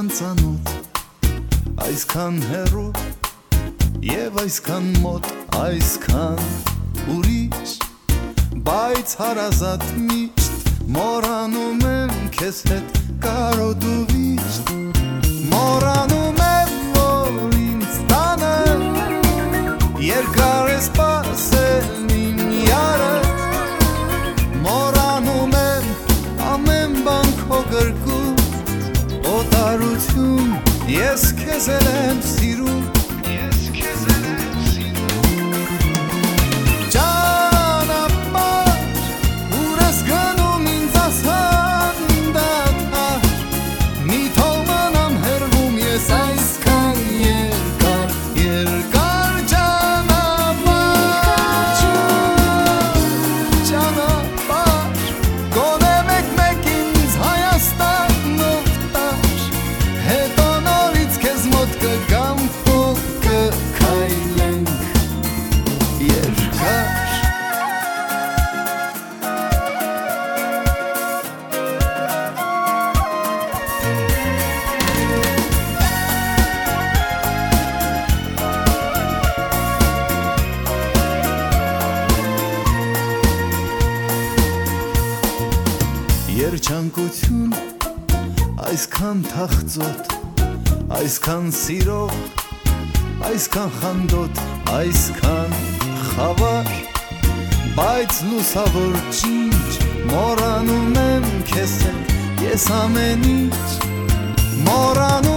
այսքան ծանոթ, այսքան հեռու եւ այսքան մոտ, այսքան ուրիշ, բայց հարազատ միշտ մոռանում եմ քեզ հետ կարոտ ու վիշտ, մոռանում եմ որ ինձ տանը երկար է սպասել իմ յարը, մոռանում եմ ամեն բան քո գրկում օտարություն, ես քեզ եմ սիրում, երջանկություն, այսքան թախծոտ, այսքան սիրող, այսքան խանդոտ, այսքան խավար, բայց լուսավոր ջինջ, մոռանում եմ քեզ հետ, ես ամեն ինչ մոռանում